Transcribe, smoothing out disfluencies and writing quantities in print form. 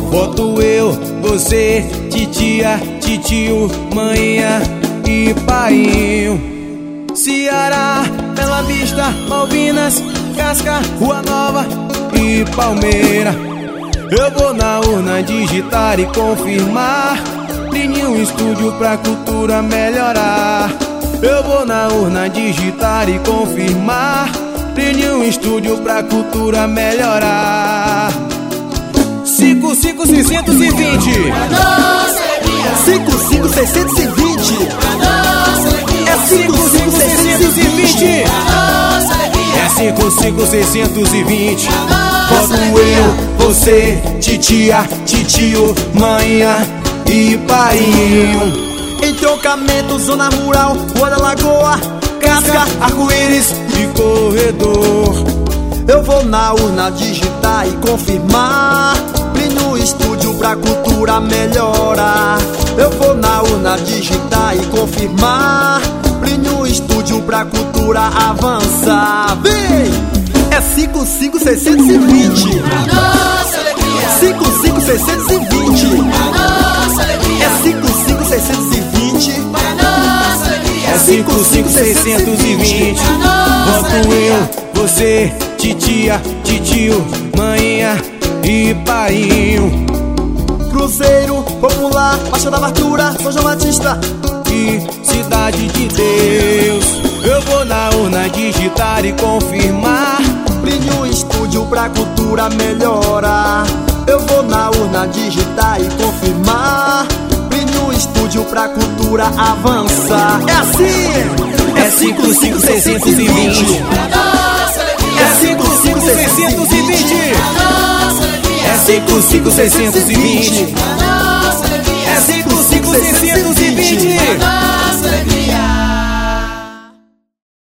Boto eu, você, titia, titio, manhinha e painho. Ceará, Bela Vista, Malvinas, Casca, Rua Nova e Palmeira. Eu vou na urna digitar e confirmar. Plinio Estúdio pra cultura melhorar. Eu vou na urna digitar e confirmar. Plinio Estúdio pra cultura melhorar. 55620. 55620. É 55620. É 55620. Boto eu, você, titia, titio, manhinha e painho. Em trocamento, zona rural, Rua da Lagoa, Casca, arco-íris e corredor. eu vou na urna digitar e confirmar. Plinio Estúdio pra cultura melhorar. Eu vou na urna digitar e confirmar. Plinio Estúdio pra cultura avançar. Vem! É 55620. 55620. É 55620. É 55620. Boto eu, você, titia, titio, manhinha e painho. Cruzeiro Popular, Baixa da Bartura, São João Batista E Cidade de Deus. Eu vou na urna digitar e confirmar. Plinio Estúdio pra cultura melhorar. Eu vou na urna digitar e confirmar. Plinio Estúdio pra cultura avançar. É assim! É 55620. É 55620. É 55620.